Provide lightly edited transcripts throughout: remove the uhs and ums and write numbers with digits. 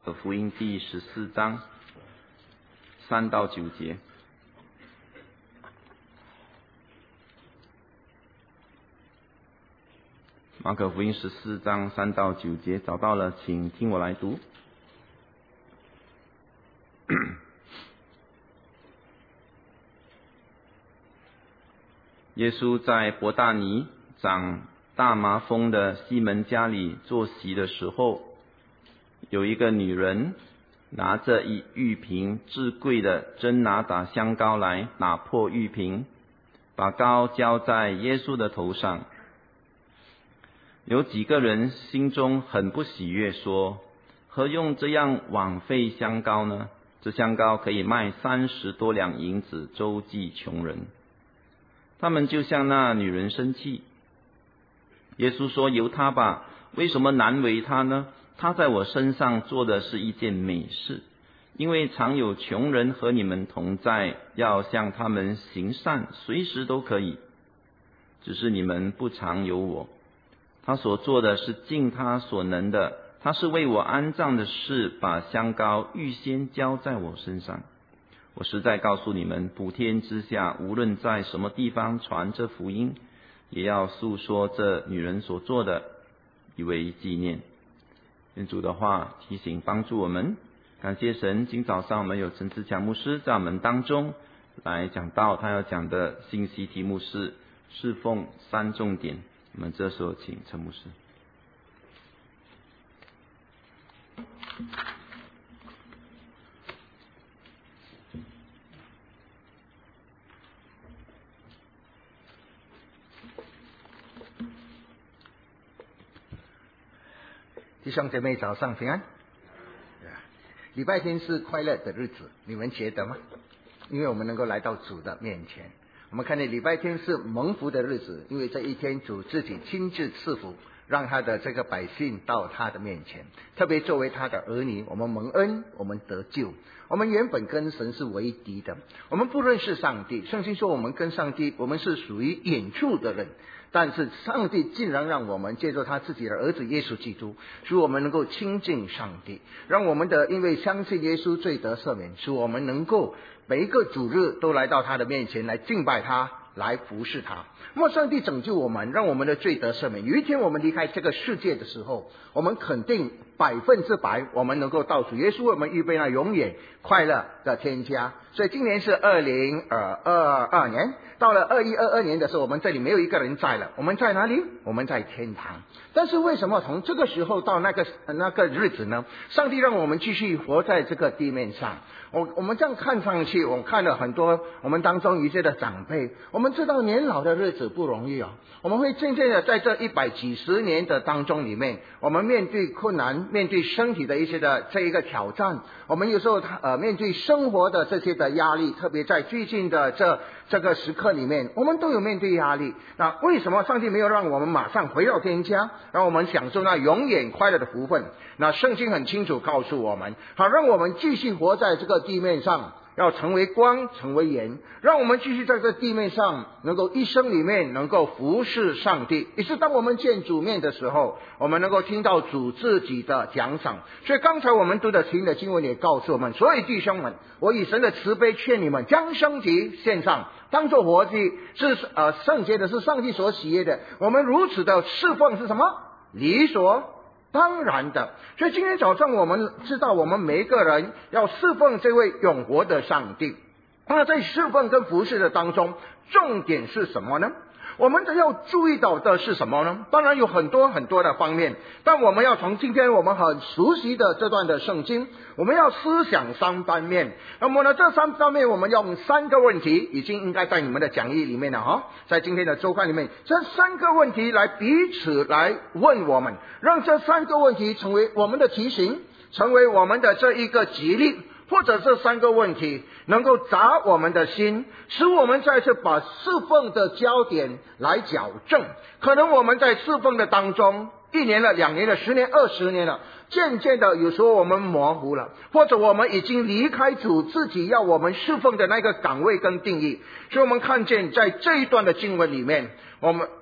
福音第14章3到9节。马可福音14章3到9节，找到了请听我来读。耶稣在伯大尼长大麻风的西门家里坐席的时候，有一个女人拿着一玉瓶至贵的真哪吒香膏来，打破玉瓶，把膏浇在耶稣的头上。有几个人心中很不喜悦，说：何用这样枉费香膏呢？这香膏可以卖30多两银子，周济穷人。他们就向那女人生气。耶稣说：由他吧，为什么难为他呢？他在我身上做的是一件美事，因为常有穷人和你们同在，要向他们行善，随时都可以，只是你们不常有我。他所做的是尽他所能的，他是为我安葬的事，把香膏预先浇在我身上。我实在告诉你们，普天之下无论在什么地方传这福音，也要诉说这女人所做的，以为纪念。愿主的话提醒帮助我们。感谢神，今早上我们有陈志强牧师在我们当中来讲道，他要讲的信息题目是侍奉3重点。我们这时候请陈牧师。 弟兄姐妹早上平安。礼拜天是快乐的日子，你们觉得吗？因为我们能够来到主的面前。我们看见礼拜天是蒙福的日子，因为这一天主自己亲自赐福，让他的这个百姓到他的面前。特别作为他的儿女，我们蒙恩，我们得救。我们原本跟神是为敌的，我们不认识上帝。圣经说我们跟上帝，我们是属于远处的人。但是上帝竟然让我们借助他自己的儿子耶稣基督，使我们能够亲近上帝，让我们的因为相信耶稣罪得赦免，使我们能够每一个主日都来到他的面前来敬拜他，来服侍他。那么上帝拯救我们，让我们的罪得赦免。有一天我们离开这个世界的时候，我们肯定100%我们能够到主耶稣为我们预备那永远快乐的天家。所以今年是2022年，到了2122年的时候，我们这里没有一个人在了。我们在哪里？我们在天堂。但是为什么从这个时候到那个日子呢？上帝让我们继续活在这个地面上。我们这样看上去，我看了很多我们当中一些的长辈，我们知道年老的日子不容易啊。我们会渐渐的在这100几十年的当中里面，我们面对困难，面对身体的一些的这一个挑战，我们有时候面对生活的这些的压力，特别在最近的这个时刻里面，我们都有面对压力。那为什么上帝没有让我们马上回到天家，让我们享受那永远快乐的福分？那圣经很清楚告诉我们，好让我们继续活在这个地面上，要成为光，成为盐，让我们继续在这地面上能够一生里面能够服侍上帝。也是当我们见主面的时候，我们能够听到主自己的奖赏。所以刚才我们读的经文也告诉我们，所以弟兄们，我以神的慈悲劝你们，将身体献上，当作活祭，是圣洁的，是上帝所喜悦的。我们如此的侍奉是什么？理所当然的。所以今天早上我们知道，我们每一个人要侍奉这位永活的上帝。那在侍奉跟服侍的当中，重点是什么呢？我们要注意到的是什么呢？当然有很多很多的方面，但我们要从今天我们很熟悉的这段的圣经，我们要思想3方面。那么呢，这3方面我们用3个问题，已经应该在你们的讲义里面了哈，在今天的周刊里面，这3个问题来彼此来问我们，让这3个问题成为我们的提醒，成为我们的这一个激励，或者这3个问题能够砸我们的心，使我们再次把侍奉的焦点来矫正。可能我们在侍奉的当中1年了、2年了、10年、20年了，渐渐的有时候我们模糊了，或者我们已经离开主自己要我们侍奉的那个岗位跟定义。所以我们看见在这一段的经文里面，我们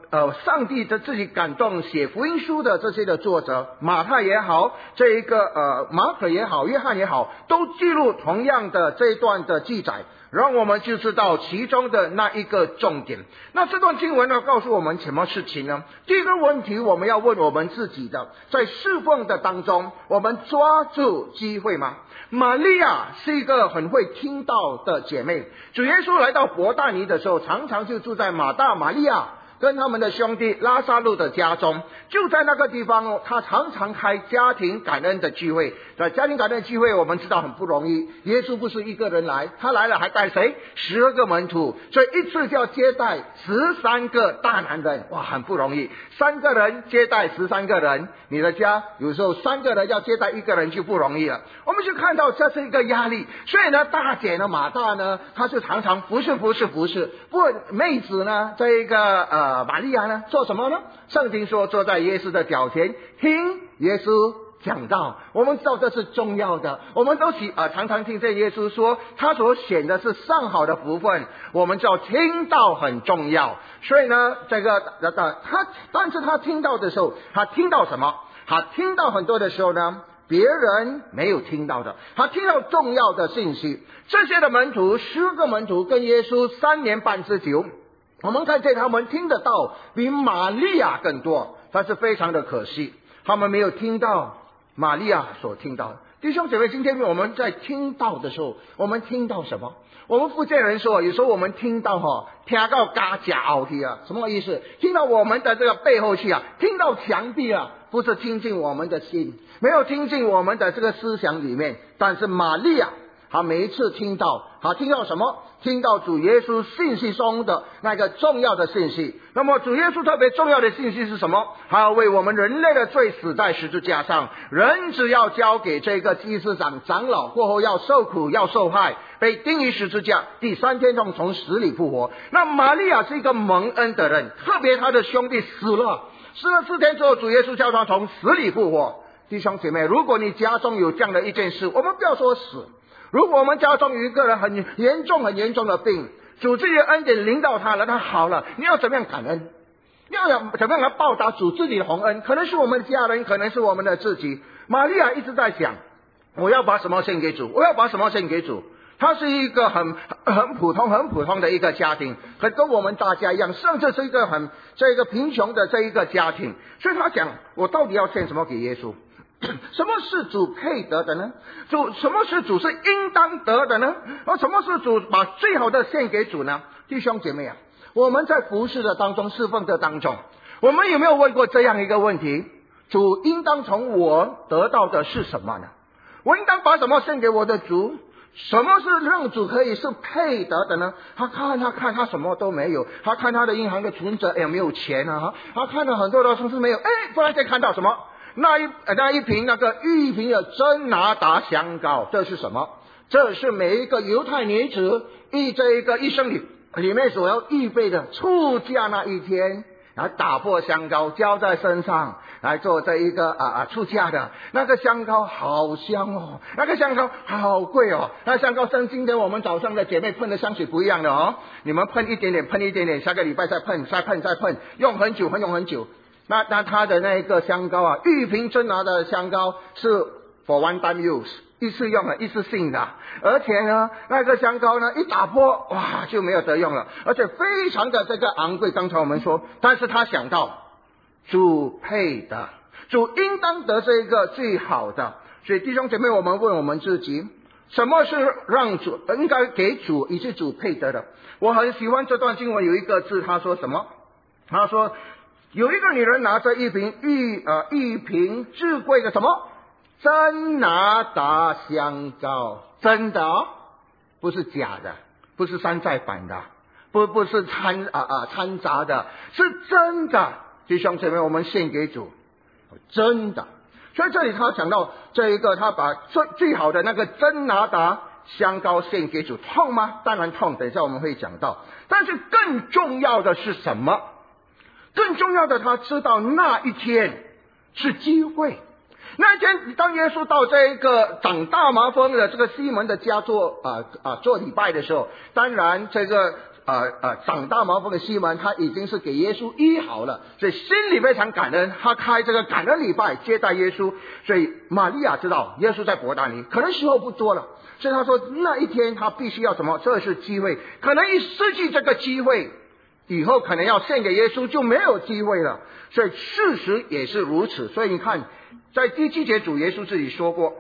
上帝的自己感动写福音书的这些的作者，马太也好，这一个马可也好，约翰也好，都记录同样的这一段的记载，让我们就知道其中的那一个重点。那这段经文呢，告诉我们什么事情呢？第一个问题，我们要问我们自己的，在侍奉的当中，我们抓住机会吗？玛利亚是一个很会听道的姐妹，主耶稣来到伯大尼的时候，常常就住在马大、玛利亚跟他们的兄弟拉撒路的家中，就在那个地方他常常开家庭感恩的聚会。在家庭感恩的聚会，我们知道很不容易，耶稣不是一个人来，他来了还带谁？12个门徒，所以一次就要接待13个大男人，哇，很不容易，3个人接待13个人，你的家有时候3个人要接待1个人就不容易了。我们就看到这是一个压力，所以呢，大姐呢，马大呢，她就常常服侍。不过妹子呢，这一个玛利亚呢，做什么呢？圣经说坐在耶稣的脚前听耶稣讲道。我们知道这是重要的，我们都常常听见耶稣说他所显的是上好的福分，我们知道听道很重要。所以呢，但是他听到的时候，他听到什么？他听到很多的时候呢，别人没有听到的，他听到重要的信息。这些的门徒，10个门徒跟耶稣3年半之久，我们看见他们听得到比玛利亚更多，但是非常的可惜，他们没有听到玛利亚所听到的。弟兄姐妹，今天我们在听到的时候，我们听到什么？我们福建人说，有时候我们听到听到嘎假奥去啊，什么意思？听到我们的这个背后去啊，听到墙壁啊，不是听进我们的心，没有听进我们的这个思想里面。但是玛利亚，他每一次听到，他听到什么？听到主耶稣信息中的那个重要的信息。那么主耶稣特别重要的信息是什么？他要为我们人类的罪死在十字架上，人只要交给这个祭司长老，过后要受苦，要受害，被钉于十字架，第3天从死里复活。那玛利亚是一个蒙恩的人，特别他的兄弟死了4天之后，主耶稣叫他从死里复活。弟兄姐妹，如果你家中有这样的一件事，我们不要说死，如果我们家中有一个人很严重的病，主自己的恩典临到他了，他好了，你要怎么样感恩？你要怎么样来报答主自己的宏恩？可能是我们的家人，可能是我们的自己。玛利亚一直在想，我要把什么献给主？我要把什么献给主？他是一个很普通的一个家庭，跟我们大家一样，甚至是一个这个贫穷的这一个家庭。所以他讲，我到底要献什么给耶稣？什么是主配得的呢？什么是主是应当得的呢？而什么是主把最好的献给主呢？弟兄姐妹啊，我们在服侍的当中，侍奉的当中，我们有没有问过这样一个问题？主应当从我得到的是什么呢？我应当把什么献给我的主？什么是让主可以是配得的呢？他看他什么都没有，他看他的银行的存折，没有钱啊，他看了很多的东西没有，突然间看到什么？那一瓶那个玉瓶的真拿达香膏，这是什么？这是每一个犹太女子这一个一生里面所要预备的出嫁那一天，来打破香膏浇在身上，来做这一个出嫁的。那个香膏好香哦，那个香膏好贵哦。那香膏跟今天我们早上的姐妹喷的香水不一样的哦，你们喷一点点，下个礼拜再喷，用很久。那它的那个香膏玉瓶真拿的香膏是 for one time use， 一次用的，一次性的，而且呢，那个香膏呢一打破，哇，就没有得用了，而且非常的这个昂贵。刚才我们说，但是他想到主配的，主应当得这个最好的。所以弟兄姐妹，我们问我们自己，什么是让主应该给主以及主配得的？我很喜欢这段经文有一个字，他说什么？他说有一个女人拿着一瓶一瓶至贵的什么真拿达香膏，真的不是假的，不是山寨版的，不是掺杂的，是真的。弟兄姐妹，我们献给主，真的。所以这里他讲到这一个，他把最好的那个真拿达香膏献给主，痛吗？当然痛，等一下我们会讲到。但是更重要的是什么？更重要的，他知道那一天是机会。那一天，当耶稣到这个长大麻风的这个西门的家做礼拜的时候，当然这个长大麻风的西门，他已经是给耶稣医好了，所以心里非常感恩，他开这个感恩礼拜接待耶稣。所以玛利亚知道耶稣在伯大尼，可能时候不多了，所以他说那一天他必须要什么？这是机会，可能一失去这个机会，以后可能要献给耶稣就没有机会了。所以事实也是如此。所以你看，在第7节主耶稣自己说过，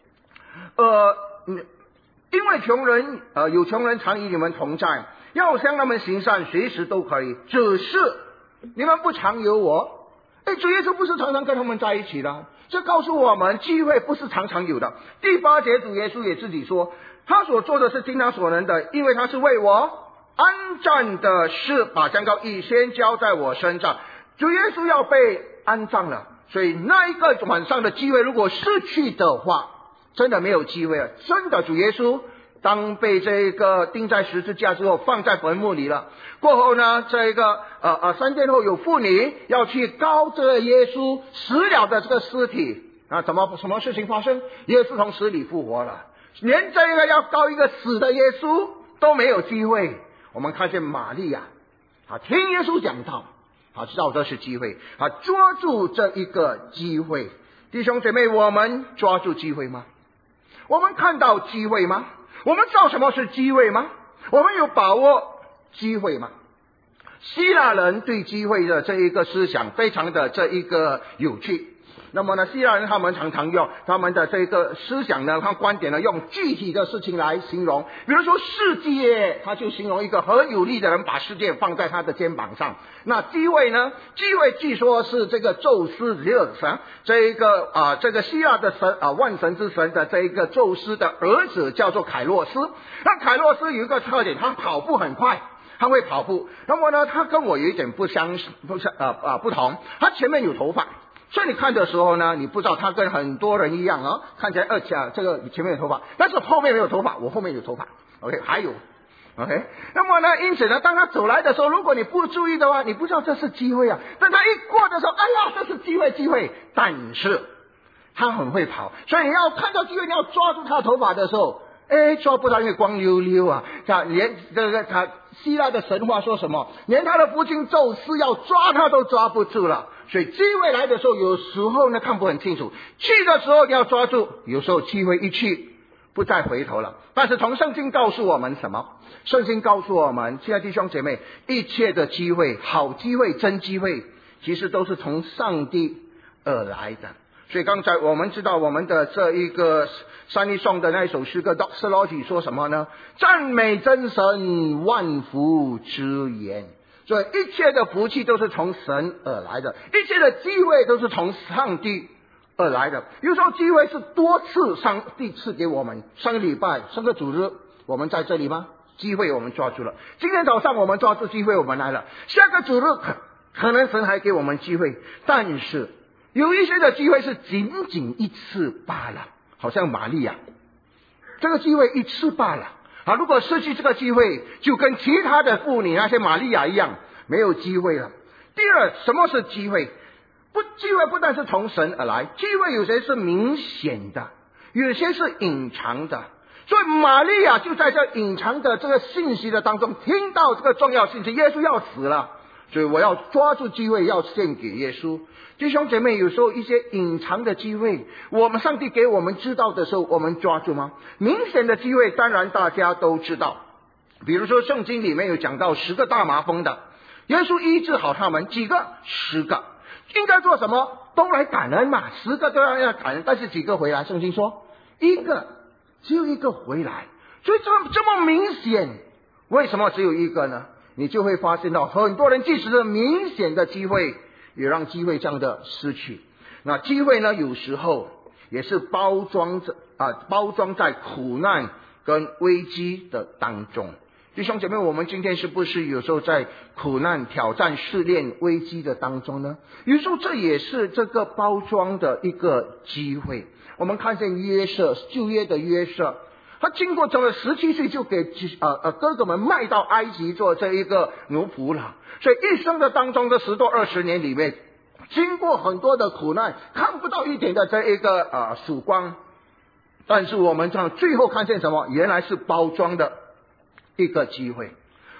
因为穷人有穷人常与你们同在，要向他们行善，随时都可以，只是你们不常有我。主耶稣不是常常跟他们在一起的，这告诉我们机会不是常常有的。第8节主耶稣也自己说，他所做的是尽他所能的，因为他是为我安葬的事，把香膏预先交在我身上。主耶稣要被安葬了，所以那一个晚上的机会如果失去的话，真的没有机会了。真的主耶稣当被这个钉在十字架之后，放在坟墓里了。过后呢，这个3天后有妇女要去膏这个耶稣死了的这个尸体什么事情发生？耶稣从死里复活了，连这个要膏一个死的耶稣都没有机会。我们看见玛利亚听耶稣讲道，知道这是机会，抓住这一个机会。弟兄姐妹，我们抓住机会吗？我们看到机会吗？我们知道什么是机会吗？我们有把握机会吗？希腊人对机会的这一个思想非常的这一个有趣。那么呢，希腊人他们常常用他们的这个思想呢，和观点呢，用具体的事情来形容。比如说世界，他就形容一个很有力的人把世界放在他的肩膀上。那机会呢？机会据说是这个宙斯神，这个希腊的神万神之神的这一个宙斯的儿子叫做凯洛斯。那凯洛斯有一个特点，他跑步很快，他会跑步。那么呢，他跟我有一点不同，他前面有头发。所以你看的时候呢，你不知道他跟很多人一样看起来这个前面有头发，但是后面没有头发，我后面有头发。OK， 还有 OK， 那么呢，因此呢，当他走来的时候，如果你不注意的话，你不知道这是机会啊。等他一过的时候，哎呀，这是机会。但是他很会跑，所以你要看到机会，你要抓住他头发的时候，抓不到，因为光溜溜啊。连他希腊的神话说什么，连他的父亲宙斯要抓他都抓不住了。所以机会来的时候，有时候呢看不很清楚，去的时候你要抓住，有时候机会一去不再回头了。但是从圣经告诉我们什么？圣经告诉我们，亲爱的弟兄姐妹，一切的机会，好机会、真机会，其实都是从上帝而来的。所以刚才我们知道我们的这一个三一颂的那一首诗歌 Doxology 说什么呢？赞美真神，万福之源。所以一切的福气都是从神而来的，一切的机会都是从上帝而来的。有时候机会是多次上帝赐给我们，上个礼拜上个主日我们在这里吗？机会我们抓住了，今天早上我们抓住机会我们来了，下个主日可能神还给我们机会，但是有一些的机会是仅仅一次罢了，好像玛利亚这个机会一次罢了。如果失去这个机会，就跟其他的妇女那些玛利亚一样，没有机会了。第二，什么是机会？机会不但是从神而来，机会有些是明显的，有些是隐藏的。所以玛利亚就在这隐藏的这个信息的当中，听到这个重要信息，耶稣要死了，所以我要抓住机会，要献给耶稣。弟兄姐妹，有时候一些隐藏的机会，我们上帝给我们知道的时候，我们抓住吗？明显的机会当然大家都知道，比如说圣经里面有讲到10个大麻风的，耶稣医治好他们，几个？10个。应该做什么？都来感恩嘛，10个都要感恩，但是几个回来？圣经说1个，只有1个回来。所以这么明显，为什么只有1个呢？你就会发现到很多人即使是明显的机会，也让机会这样的失去。那机会呢，有时候也是包装在苦难跟危机的当中。弟兄姐妹，我们今天是不是有时候在苦难、挑战、试炼、危机的当中呢？有时候这也是这个包装的一个机会。我们看见约瑟，旧约的约瑟，他经过整个17岁就给哥哥们卖到埃及做这一个奴仆了，所以一生的当中的10多20年里面，经过很多的苦难，看不到一点的这一个曙光。但是我们最后看见什么？原来是包装的一个机会。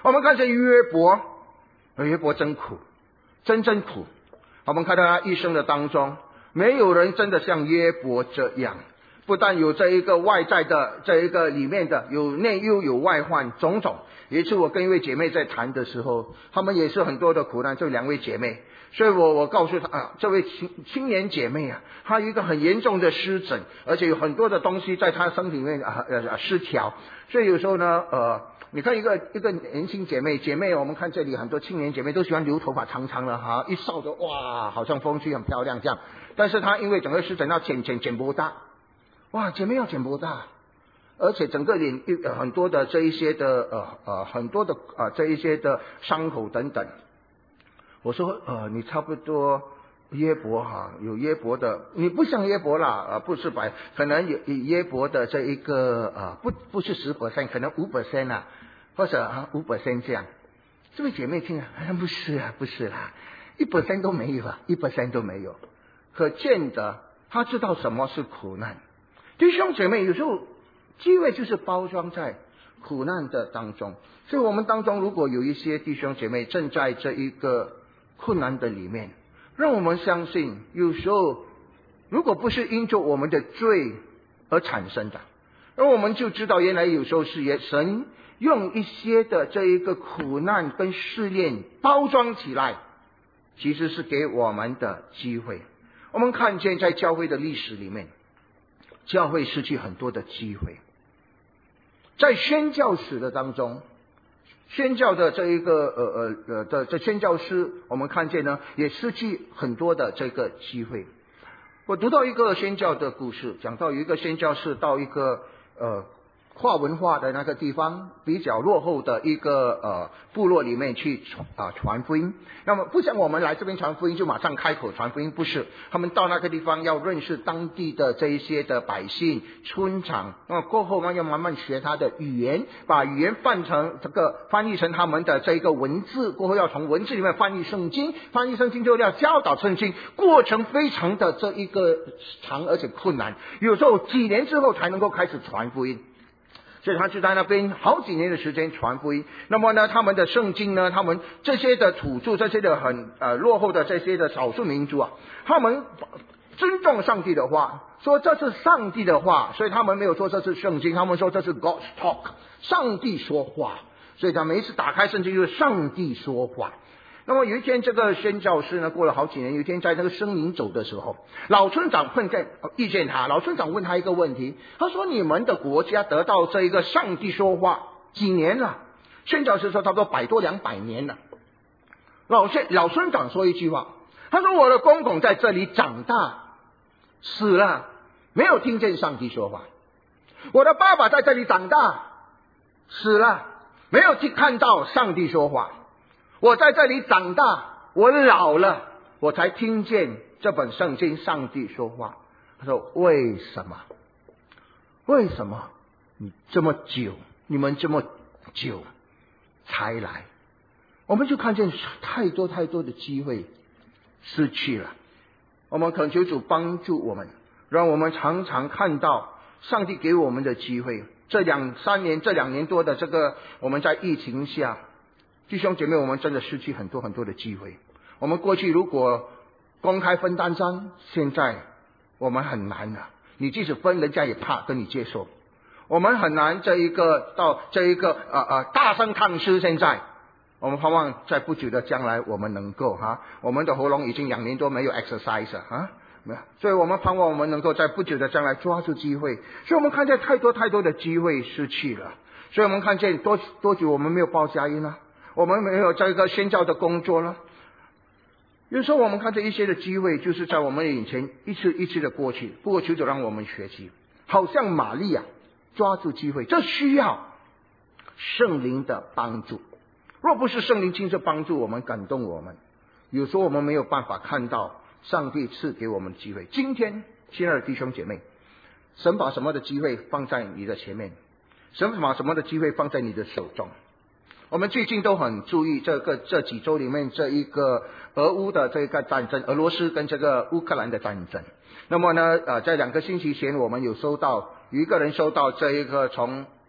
我们看见约伯，约伯真苦，真苦。我们看到他一生的当中，没有人真的像约伯这样，不但有这一个外在的这一个里面的有内忧有外患种种。有一次我跟一位姐妹在谈的时候，她们也是很多的苦难，这两位姐妹，所以我告诉她这位青年姐妹她有一个很严重的湿疹，而且有很多的东西在她身体里面失调，所以有时候呢你看一个年轻姐妹，我们看这里很多青年姐妹都喜欢留头发长长的一扫就哇，好像风趣很漂亮这样。但是她因为整个湿疹要剪不大，哇，姐妹要剪不大，而且整个脸很多的这一些的很多的这一些的伤口等等。我说你差不多约伯有约伯的，你不像约伯啦不是百，可能有约伯的这一个不是10%，可能5%或者5% 这样。这位姐妹听不是啦，1% 都没有1% 都没有。可见的她知道什么是苦难。弟兄姐妹，有时候机会就是包装在苦难的当中，所以我们当中如果有一些弟兄姐妹正在这一个困难的里面，让我们相信，有时候如果不是因着我们的罪而产生的，而我们就知道原来有时候是神用一些的这一个苦难跟试炼包装起来，其实是给我们的机会。我们看见在教会的历史里面，教会失去很多的机会，在宣教史的当中，宣教的这一个这宣教师，我们看见呢也失去很多的这个机会。我读到一个宣教的故事，讲到有一个宣教士到一个跨文化的那个地方，比较落后的一个部落里面去传福音。那么不像我们来这边传福音就马上开口传福音，不是，他们到那个地方要认识当地的这一些的百姓村长，那么过后呢要慢慢学他的语言，把语言翻译成他们的这一个文字，过后要从文字里面翻译圣经，翻译圣经就要教导圣经，过程非常的这一个长而且困难，有时候几年之后才能够开始传福音。所以他就在那边好几年的时间传福音。那么呢，他们的圣经呢，他们这些的土著，这些的很落后的这些的少数民族他们尊重上帝的话，说这是上帝的话，所以他们没有说这是圣经，他们说这是 God's talk， 上帝说话。所以他每一次打开圣经就是上帝说话。那么有一天，这个宣教师呢，过了好几年，有一天在那个生灵走的时候，老村长遇见他，老村长问他一个问题，他说：“你们的国家得到这一个上帝说话几年了？”宣教师说：“差不多100多200年了。”老村长说一句话，他说：“我的公公在这里长大，死了，没有听见上帝说话；我的爸爸在这里长大，死了，没有看到上帝说话。我在这里长大，我老了，我才听见这本圣经上帝说话。”他说：“为什么？为什么你们这么久才来？”我们就看见太多的机会失去了。我们恳求主帮助我们，让我们常常看到上帝给我们的机会。这2年多的这个我们在疫情下，弟兄姐妹，我们真的失去很多的机会。我们过去如果公开分单张，现在我们很难了。你即使分，人家也怕跟你接受。我们很难这一个大声唱诗。现在我们盼望在不久的将来，我们能够我们的喉咙已经2年多没有 exercise 所以我们盼望我们能够在不久的将来抓住机会。所以我们看见太多的机会失去了。所以我们看见多久我们没有报佳音了，我们没有这个宣教的工作了。有时候我们看见一些的机会就是在我们眼前一次的过去，不过求主让我们学习，好像玛利亚抓住机会。这需要圣灵的帮助，若不是圣灵亲自帮助我们感动我们，有时候我们没有办法看到上帝赐给我们的机会。今天亲爱的弟兄姐妹，神把什么的机会放在你的前面，神把什么的机会放在你的手中。我们最近都很注意这几周里面这一个俄乌的这个战争，俄罗斯跟这个乌克兰的战争。那么呢在2个星期前，我们有一个人收到这一个从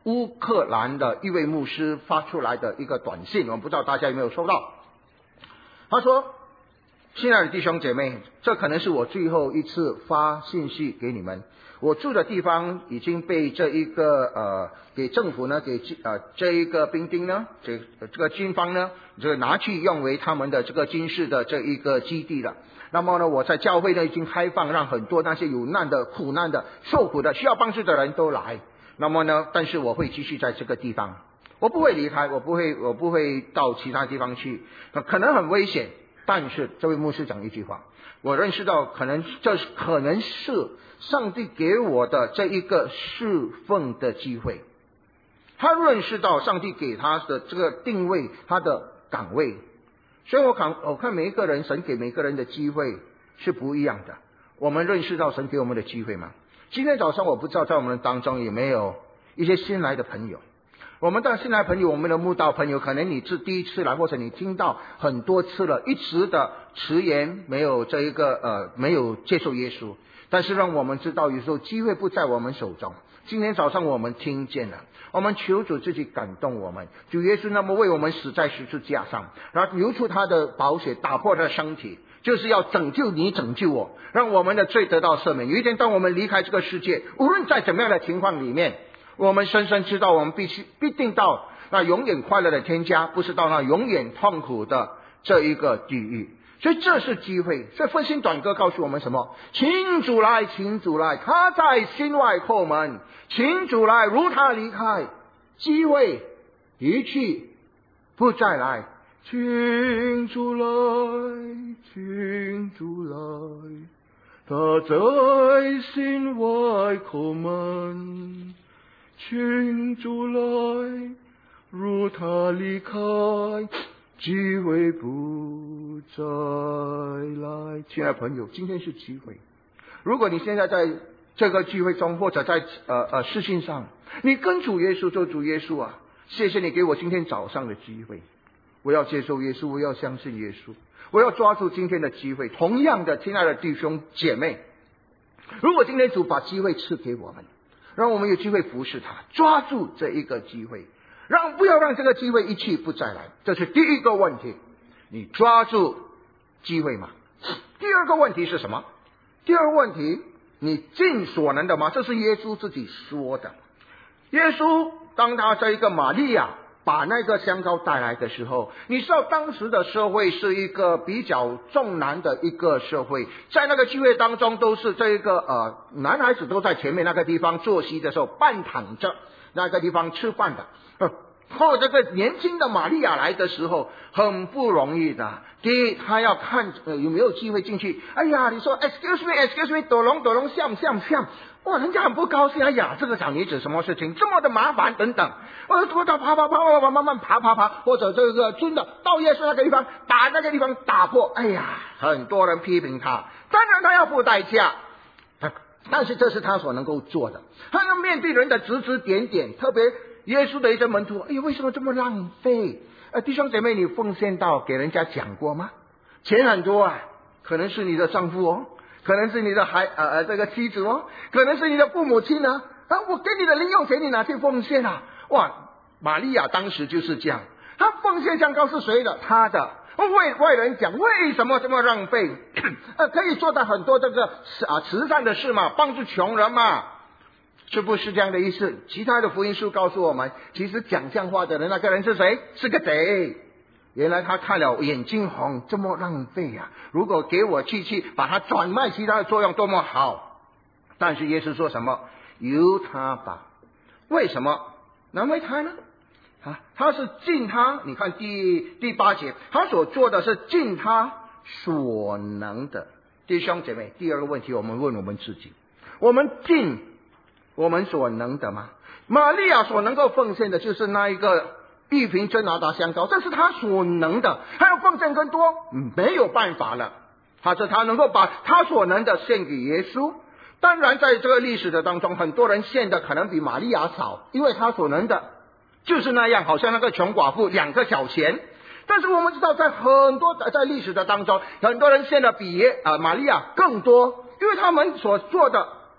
乌克兰的一位牧师发出来的一个短信，我们不知道大家有没有收到。他说：亲爱的弟兄姐妹，这可能是我最后一次发信息给你们。我住的地方已经被这一个给政府呢，给这一个兵丁呢，这个军方呢，这个拿去用为他们的这个军事的这一个基地了。那么呢，我在教会呢已经开放，让很多那些有难的、苦难的、受苦的、需要帮助的人都来。那么呢，但是我会继续在这个地方，我不会离开，我不会到其他地方去，可能很危险。但是这位牧师讲一句话，我认识到可能是上帝给我的这一个侍奉的机会。他认识到上帝给他的这个定位，他的岗位。所以我看每一个人，神给每个人的机会是不一样的。我们认识到神给我们的机会吗？今天早上我不知道在我们当中有没有一些新来的朋友。我们的新来朋友，我们的慕道朋友，可能你是第一次来，或者你听到很多次了，一直的迟延，没有没有接受耶稣。但是让我们知道，有时候机会不在我们手中。今天早上我们听见了，我们求主自己感动我们，主耶稣那么为我们死在十字架上，然后流出他的宝血，打破他的身体，就是要拯救你，拯救我，让我们的罪得到赦免。有一天当我们离开这个世界，无论在怎么样的情况里面，我们深深知道我们必定到那永远快乐的天家，不是到那永远痛苦的这一个地狱。所以这是机会。所以分心短歌告诉我们什么？请主来，请主来，他在心外叩门，请主来，如他离开，机会一去不再来。请主来，请主来，他在心外叩门，请主来，如他离开，机会不再来。亲爱的朋友，今天是机会。如果你现在在这个聚会中，或者在视讯上，你跟主耶稣说：主耶稣啊，谢谢你给我今天早上的机会，我要接受耶稣，我要相信耶稣，我要抓住今天的机会。同样的，亲爱的弟兄姐妹，如果今天主把机会赐给我们，让我们有机会服侍他，抓住这一个机会，不要让这个机会一去不再来。这是第一个问题，你抓住机会吗？第二个问题是什么？第二个问题，你尽所能的吗？这是耶稣自己说的。耶稣当他这一个玛利亚把那个香膏带来的时候，你知道当时的社会是一个比较重男的一个社会，在那个聚会当中都是这一个男孩子都在前面那个地方坐席的时候半躺着那个地方吃饭的。或这个年轻的玛利亚来的时候很不容易的。第一，他要看有没有机会进去。哎呀，你说 excuse me 抖龙像，哇，人家很不高兴。哎呀，这个小女子什么事情这么的麻烦等等。多到爬，慢慢爬，或者这个真的到耶稣那个地方，把那个地方打破。哎呀，很多人批评他，当然他要付代价。但是这是他所能够做的。他要面对人的指指点点，特别耶稣的一些门徒，哎呀，为什么这么浪费？弟兄姐妹，你奉献到给人家讲过吗？钱很多啊，可能是你的丈夫哦，可能是你的这个妻子哦，可能是你的父母亲呢。我给你的零用钱，你拿去奉献啊！哇，玛利亚当时就是这样，她奉献香膏是谁的？她的。为外人讲，为什么这么浪费？可以做到很多这个慈善的事嘛，帮助穷人嘛。是不是这样的意思？其他的福音书告诉我们，其实讲这样话的人，那个人是谁？是个贼。原来他看了眼睛红，这么浪费啊！如果给我去把它转卖，其他的作用多么好。但是耶稣说什么？由他吧。为什么难为他呢？他是尽他，你看第8节，他所做的是尽他所能的。弟兄姐妹，第二个问题我们问我们自己，我们尽我们所能的吗？玛利亚所能够奉献的就是那一个一瓶真拿达香膏，这是他所能的。他要奉献更多，没有办法了。他能够把他所能的献给耶稣。当然在这个历史的当中，很多人献的可能比玛利亚少，因为他所能的就是那样，好像那个穷寡妇2个小钱。但是我们知道在历史的当中，很多人献的比玛利亚更多，因为他们所做的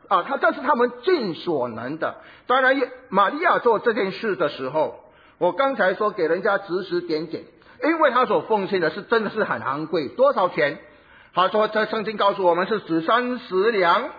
这是他们尽所能的。当然玛利亚做这件事的时候，我刚才说给人家指指点点，因为他所奉献的是真的是很昂贵，多少钱？他说这圣经告诉我们是指30两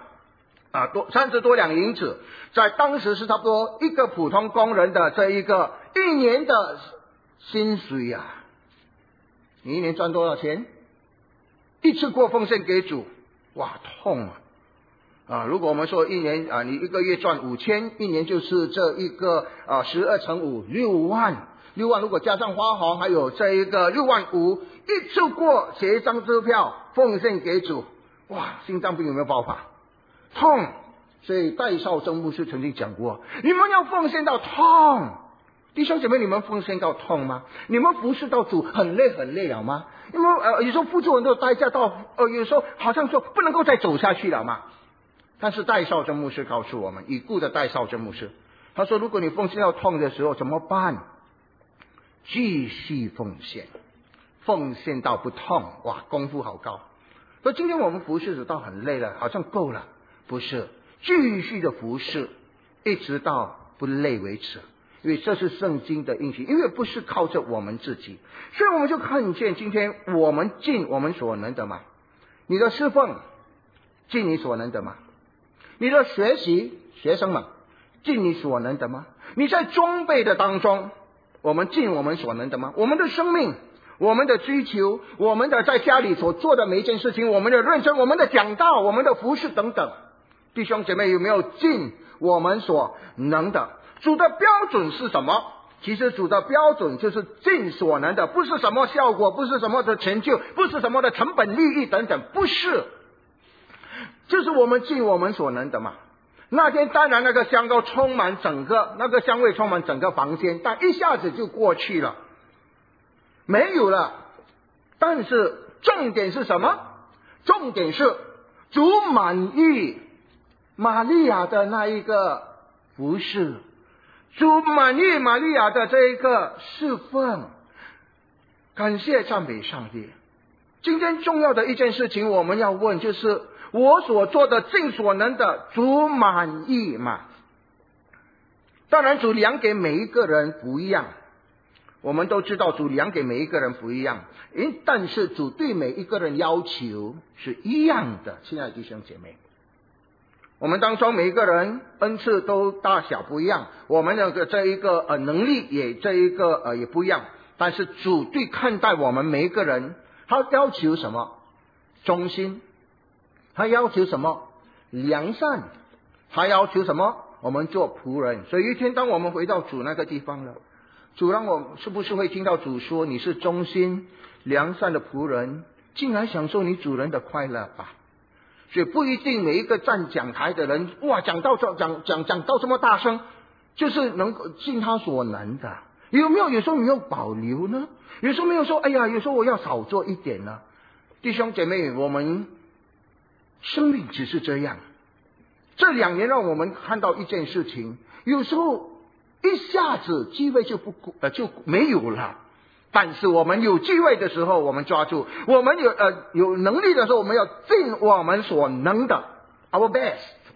30多两银子，在当时是差不多一个普通工人的这一个一年的薪水啊。你一年赚多少钱？一次过奉献给主，哇，痛如果我们说一年你一个月赚5000，一年就是这一个12乘5，6万。6万如果加上花红，还有这一个6万5，一次过写一张支票奉献给主，哇，心脏病有没有爆发？痛。所以戴绍曾牧师曾经讲过，你们要奉献到痛。弟兄姐妹，你们奉献到痛吗？你们服侍到主很累很累了吗？因为有时候付出很多代价到有时候好像说不能够再走下去了嘛。但是戴绍曾牧师告诉我们，已故的戴绍曾牧师，他说如果你奉献到痛的时候怎么办？继续奉献，奉献到不痛，哇，功夫好高。所以今天我们服侍主到很累了，好像够了，不是，继续的服侍，一直到不累为止。因为这是圣经的应许，因为不是靠着我们自己，所以我们就看见今天我们尽我们所能的嘛。你的侍奉尽你所能的嘛？你的学习学生们尽你所能的吗？你在装备的当中，我们尽我们所能的吗？我们的生命，我们的追求，我们的在家里所做的每一件事情，我们的认真，我们的讲道，我们的服事等等，弟兄姐妹有没有尽我们所能的？主的标准是什么？其实主的标准就是尽所能的，不是什么效果，不是什么的成就，不是什么的成本利益等等，不是，就是我们尽我们所能的嘛。那天当然那个香膏充满整个，那个香味充满整个房间，但一下子就过去了，没有了。但是重点是什么？重点是主满意玛利亚的那一个服事，主满意玛利亚的这一个侍奉。感谢赞美上帝。今天重要的一件事情我们要问，就是我所做的尽所能的，主满意吗？当然主量给每一个人不一样，我们都知道主量给每一个人不一样，但是主对每一个人要求是一样的。亲爱的弟兄姐妹，我们当中每一个人恩赐都大小不一样，我们的这一个能力也这一个也不一样，但是主对看待我们每一个人，他要求什么？忠心。他要求什么？良善。他要求什么？我们做仆人。所以一天当我们回到主那个地方了，主让我是不是会听到主说，你是忠心良善的仆人，进来享受你主人的快乐吧。所以不一定每一个站讲台的人，哇，讲到这么大声，就是能够尽他所能的。有没有有时候没有保留呢？有时候没有说，哎呀，有时候我要少做一点呢。弟兄姐妹，我们生命只是这样。这2年让我们看到一件事情，有时候一下子机会就没有了，但是我们有机会的时候我们抓住，我们有能力的时候我们要尽我们所能的 our best。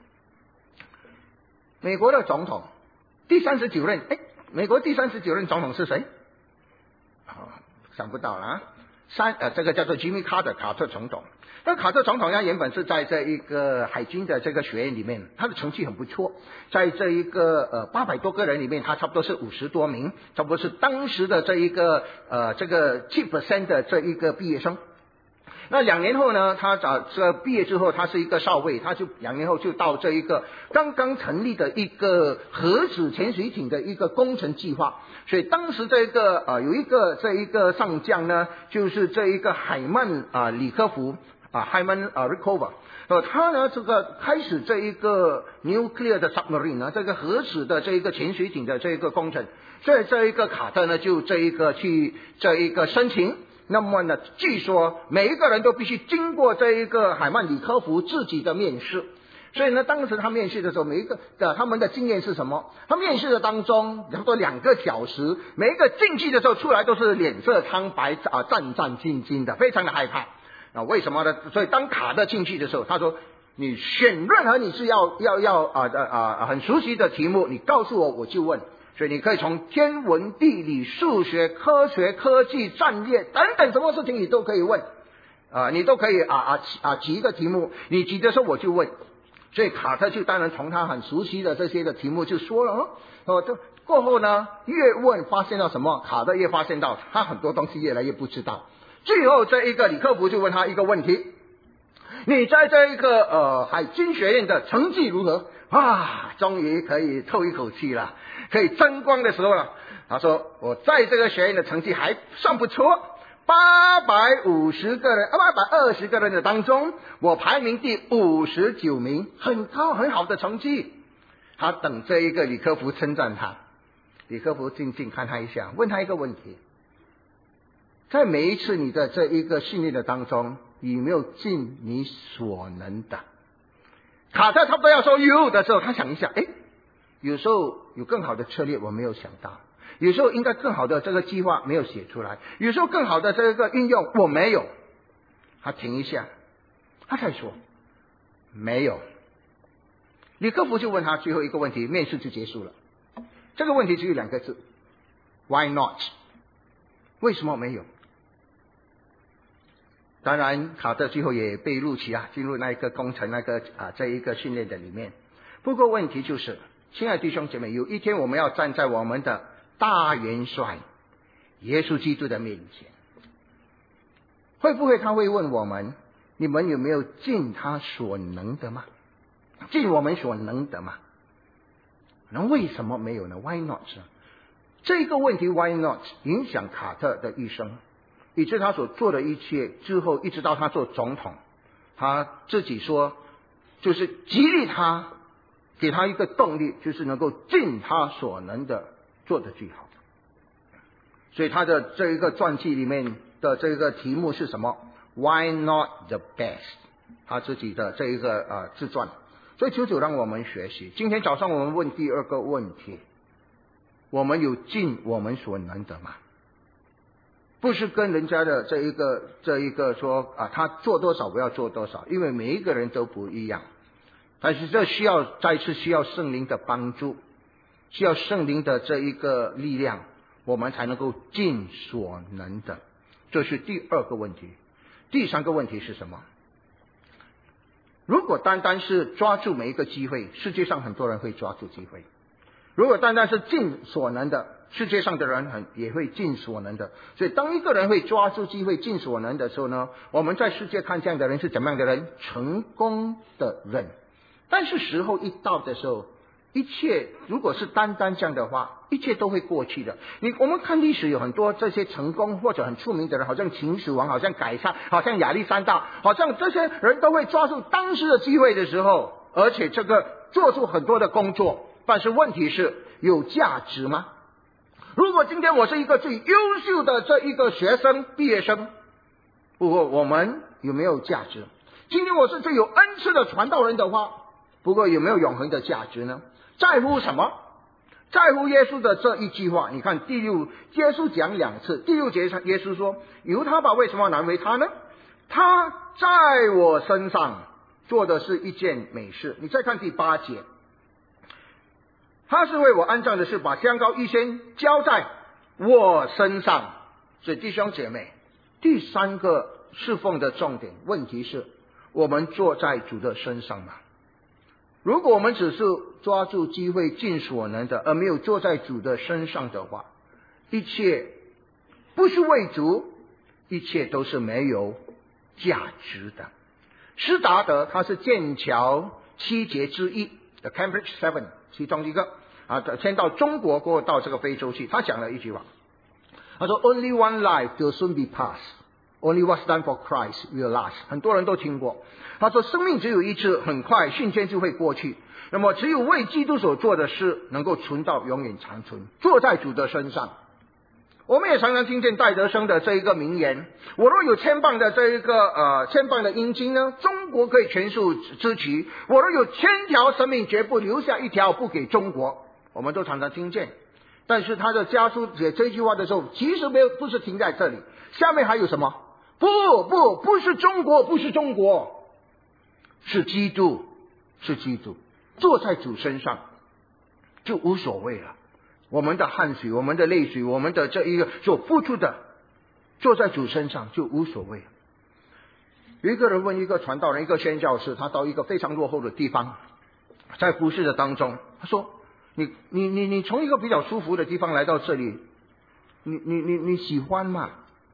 美国的总统第39任，美国第39任总统是谁？想不到了这个叫做 Jimmy Carter 卡特总统。那卡特总统他原本是在这一个海军的这个学院里面，他的成绩很不错，在这一个800多个人里面，他差不多是50多名，差不多是当时的这一个这个 7% 的这一个毕业生。那2年后呢，他这毕业之后，他是一个少尉，他就2年后就到这一个刚刚成立的一个核子潜水艇的一个工程计划。所以当时这个有一个这一个上将呢，就是这一个海曼里科夫Hyman Rickover， 他呢这个开始这一个 nuclear 的 submarine 呢，这个核子的这一个潜水艇的这一个工程，所以这一个卡特呢就这一个去这一个申请。那么呢，据说每一个人都必须经过这一个海曼里科夫自己的面试。所以呢，当时他面试的时候，每一个他们的经验是什么？他面试的当中差不多2个小时，每一个进去的时候出来都是脸色苍白战战兢兢的，非常的害怕。为什么呢？所以当卡特进去的时候，他说你选任何你是要很熟悉的题目，你告诉我，我就问。所以你可以从天文、地理、数学、科学、科技、战略等等什么事情你都可以问，你都可以提一个题目，你提的时候我就问。所以卡特就当然从他很熟悉的这些的题目就说了这过后呢，越问发现到什么，卡特越发现到他很多东西越来越不知道。最后这一个李克福就问他一个问题：你在这一个海军学院的成绩如何？终于可以透一口气了，可以争光的时候了。他说我在这个学院的成绩还算不错，820个人的当中，我排名第59名，很高很好的成绩。他等这一个李克福称赞他，李克福静静看他一下，问他一个问题：在每一次你的这一个训练的当中，有没有尽你所能的？卡特差不多要说有的时候，他想一下，有时候有更好的策略我没有想到，有时候应该更好的这个计划没有写出来，有时候更好的这个运用我没有。他停一下，他才说没有。李克福就问他最后一个问题，面试就结束了。这个问题只有2个字 ：Why not？ 为什么没有？当然，卡特最后也被录取进入那一个工程这一个训练的里面。不过问题就是，亲爱的弟兄姐妹，有一天我们要站在我们的大元帅耶稣基督的面前，会不会他会问我们：你们有没有尽他所能的吗？尽我们所能的吗？那为什么没有呢？ Why not？ 这个问题 Why not 影响卡特的一生，以致他所做的一切之后，一直到他做总统，他自己说就是激励他，给他一个动力，就是能够尽他所能的做得最好。所以他的这一个传记里面的这个题目是什么？ Why not the best？ 他自己的这一个自传。所以求主让我们学习。今天早上我们问第2个问题：我们有尽我们所能的吗？不是跟人家的这一个说他做多少我要做多少，因为每一个人都不一样。但是这再次需要圣灵的帮助，需要圣灵的这一个力量，我们才能够尽所能的。这是第2个问题。第3个问题是什么？如果单单是抓住每一个机会，世界上很多人会抓住机会。如果单单是尽所能的，世界上的人也会尽所能的。所以当一个人会抓住机会尽所能的时候呢，我们在世界看这样的人是怎么样的人？成功的人。但是时候一到的时候，一切如果是单单这样的话，一切都会过去的。我们看历史有很多这些成功或者很出名的人，好像秦始皇，好像改善，好像亚历山大，好像这些人都会抓住当时的机会的时候，而且这个做出很多的工作。但是问题是有价值吗？如果今天我是一个最优秀的这一个学生毕业生，不过我们有没有价值？今天我是最有恩赐的传道人的话，不过有没有永恒的价值呢？在乎什么？在乎耶稣的这一句话。你看第6，耶稣讲2次。第6节耶稣说：由他吧，为什么难为他呢？他在我身上做的是一件美事。你再看第8节，他是为我安葬的事，把香膏预先浇在我身上。所以弟兄姐妹，第3个侍奉的重点，问题是我们坐在主的身上吗？如果我们只是抓住机会尽所能的，而没有坐在主的身上的话，一切不是为主，一切都是没有价值的。施达德他是剑桥7杰之一的 Cambridge 7其中一个迁到中国过后到这个非洲去。他讲了一句话，他说 Only one life will soon be passed, only what's done for Christ will last。 很多人都听过。他说生命只有一次，很快瞬间就会过去，那么只有为基督所做的事能够存到永远长存。坐在主的身上。我们也常常听见戴德生的这一个名言：我若有1000磅的这一个1000磅的阴金呢，中国可以全数支取；我若有1000条生命，绝不留下一条不给中国。我们都常常听见。但是他的家书写这句话的时候，其实不是停在这里，下面还有什么？不是中国，不是中国。 是基督，是基督，坐在主身上就无所谓了。我们的汗水，我们的泪水，我们的这一个所付出的，坐在主身上就无所谓。有一个人问一个传道人，一个宣教士，他到一个非常落后的地方，在服事的当中，他说：你从一个比较舒服的地方来到这里，你喜欢吗？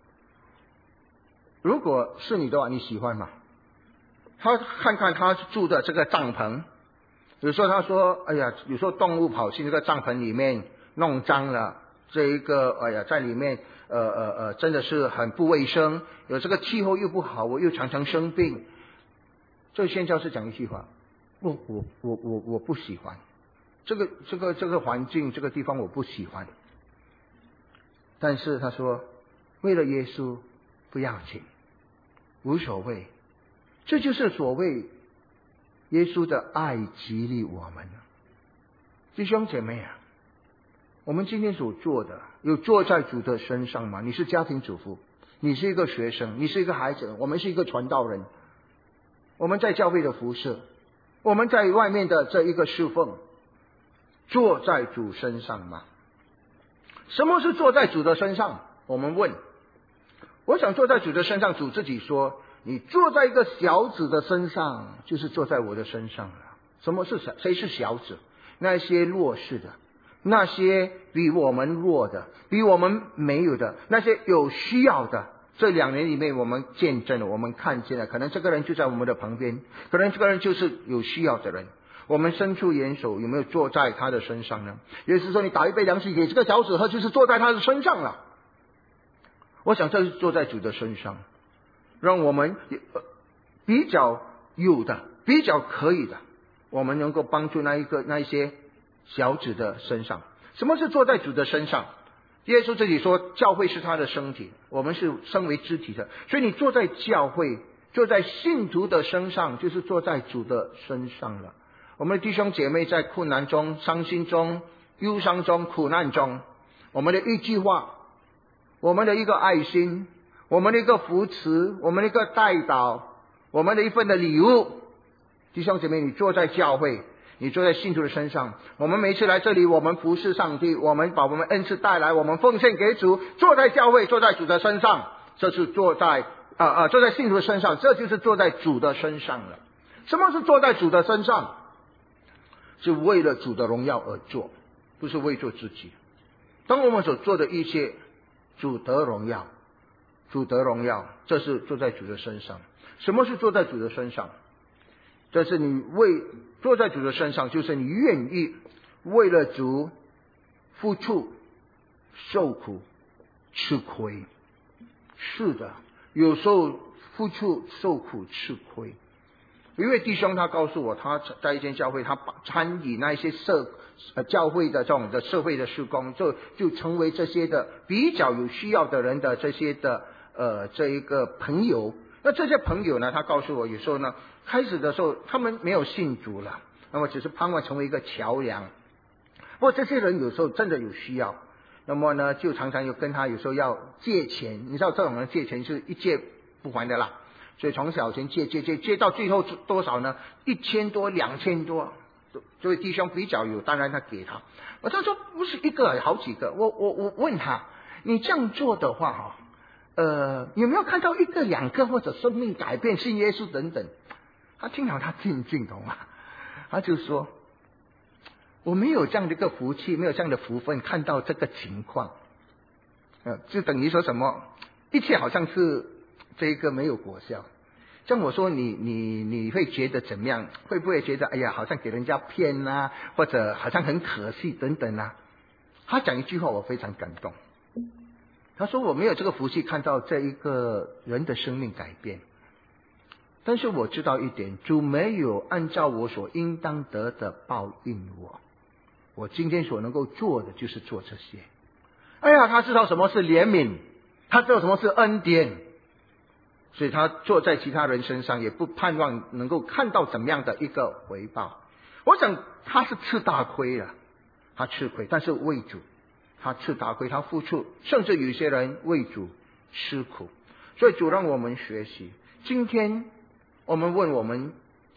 如果是你的话，你喜欢吗？他看看他住的这个帐篷，有时候他说：哎呀，有时候动物跑进这个帐篷里面弄脏了，这一个哎呀，在里面真的是很不卫生，有这个气候又不好，我又常常生病。这个宣教士讲一句话：我不喜欢这个环境，这个地方我不喜欢。但是他说，为了耶稣不要紧，无所谓。这就是所谓耶稣的爱激励我们。弟兄姐妹啊，我们今天所做的有坐在主的身上吗？你是家庭主妇，你是一个学生，你是一个孩子，我们是一个传道人，我们在教会的服事，我们在外面的这一个侍奉，坐在主身上吗？什么是坐在主的身上？我们问，我想坐在主的身上，主自己说，你坐在一个小子的身上，就是坐在我的身上了。什么是谁是小子？那些弱势的，那些比我们弱的，比我们没有的，那些有需要的。这2年里面我们见证了，我们看见了，可能这个人就在我们的旁边，可能这个人就是有需要的人，我们伸出援手，有没有坐在他的身上呢？也就是说，你打一杯凉水给这个小子喝，就是坐在他的身上了。我想这是坐在主的身上，让我们比较有的，比较可以的，我们能够帮助那一些小子的身上。什么是坐在主的身上？耶稣自己说，教会是他的身体，我们是身为肢体的，所以你坐在教会，坐在信徒的身上，就是坐在主的身上了。我们的弟兄姐妹在困难中、伤心中、忧伤中、苦难中，我们的一句话，我们的一个爱心，我们的一个扶持，我们的一个代祷，我们的一份的礼物。弟兄姐妹，你坐在教会，你坐在信徒的身上，我们每次来这里，我们服侍上帝，我们把我们恩赐带来，我们奉献给主，坐在教会，坐在主的身上，这是坐在信徒的身上，这就是坐在主的身上了。什么是坐在主的身上？是为了主的荣耀而做，不是为做自己。当我们所做的一切，主得荣耀，主得荣耀，这是坐在主的身上。什么是坐在主的身上？这是你坐在主的身上，就是你愿意为了主付出、受苦、吃亏。是的，有时候付出、受苦、吃亏。有一位弟兄他告诉我，他在一间教会，他参与那一些教会的这种的社会的事工，就成为这些的比较有需要的人的这些的这一个朋友。那这些朋友呢，他告诉我，有时候呢，开始的时候他们没有信主了，那么只是盼望成为一个桥梁。不过这些人有时候真的有需要，那么呢，就常常有跟他有时候要借钱。你知道这种人借钱是一借不还的啦。所以从小钱借到最后多少呢？1000多、2000多。所以弟兄比较有，当然他给他。我他说不是一个，好几个。我问他，你这样做的话有没有看到1个、2个或者生命改变、信耶稣等等？他听了他静静懂吗？他就说，我没有这样的一个福气，没有这样的福分，看到这个情况，就等于说什么，一切好像是这个没有果效。像我说你会觉得怎么样？会不会觉得哎呀，好像给人家骗啊，或者好像很可惜等等啊？他讲一句话我非常感动，他说我没有这个福气看到这一个人的生命改变，但是我知道一点，主没有按照我所应当得的报应我今天所能够做的就是做这些。哎呀，他知道什么是怜悯，他知道什么是恩典，所以他坐在其他人身上，也不盼望能够看到怎么样的一个回报。我想他是吃大亏了，他吃亏，但是为主他吃大亏，他付出，甚至有些人为主吃苦。所以主让我们学习。今天我们问我们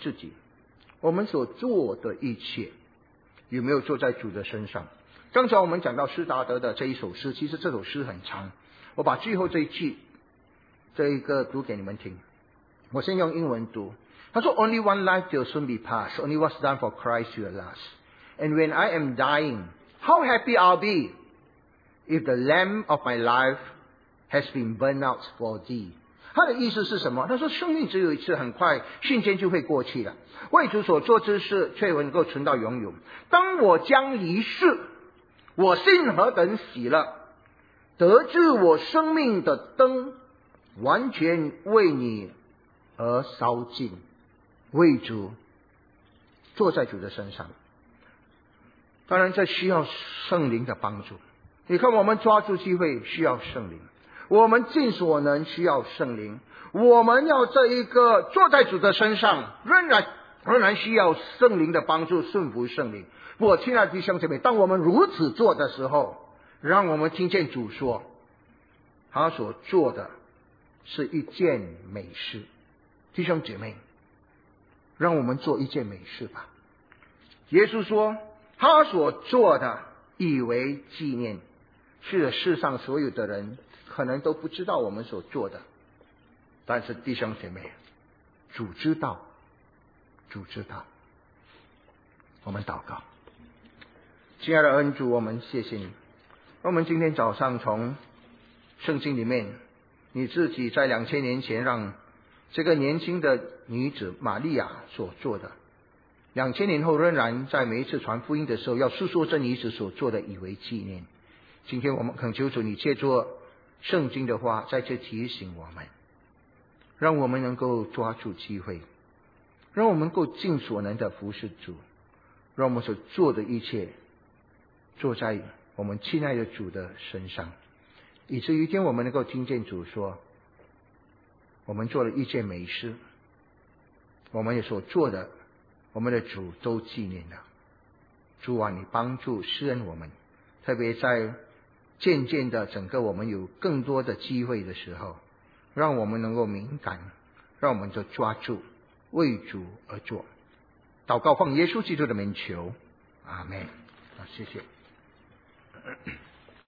自己，我们所做的一切有没有做在主的身上？刚才我们讲到施达德的这一首诗，其实这首诗很长，我把最后这一句这一个读给你们听。我先用英文读。他说 Only one life will soon be passed. Only what's done for Christ will last. And when I am dying, how happy I'll be if the lamp of my life has been burned out for thee. 他的意思是什么？他说生命只有一次，很快瞬间就会过去了，为主所做之事却能够存到永远。当我将离世，我心何等喜乐，得知我生命的灯完全为你而烧尽，为主坐在主的身上。当然这需要圣灵的帮助。你看我们抓住机会需要圣灵，我们尽所能需要圣灵，我们要这一个坐在主的身上，仍然需要圣灵的帮助，顺服圣灵。我亲爱的弟兄姐妹，当我们如此做的时候，让我们听见主说，他所做的是一件美事。弟兄姐妹，让我们做一件美事吧。耶稣说他所做的以为纪念，是的，世上所有的人可能都不知道我们所做的，但是弟兄姐妹，主知道，主知道。我们祷告。亲爱的恩主，我们谢谢你，我们今天早上从圣经里面你自己在2000年前让这个年轻的女子玛利亚所做的，2000年后仍然在每一次传福音的时候要诉说这女子所做的以为纪念。今天我们恳求主你借着圣经的话再次提醒我们，让我们能够抓住机会，让我们能够尽所能的服侍主，让我们所做的一切做在我们亲爱的主的身上，以至于一天我们能够听见主说我们做了一件美事，我们也所做的我们的主都纪念了。主啊，你帮助施恩我们，特别在渐渐的整个我们有更多的机会的时候，让我们能够敏感，让我们就抓住为主而做。祷告奉耶稣基督的名求，阿们。好，谢谢。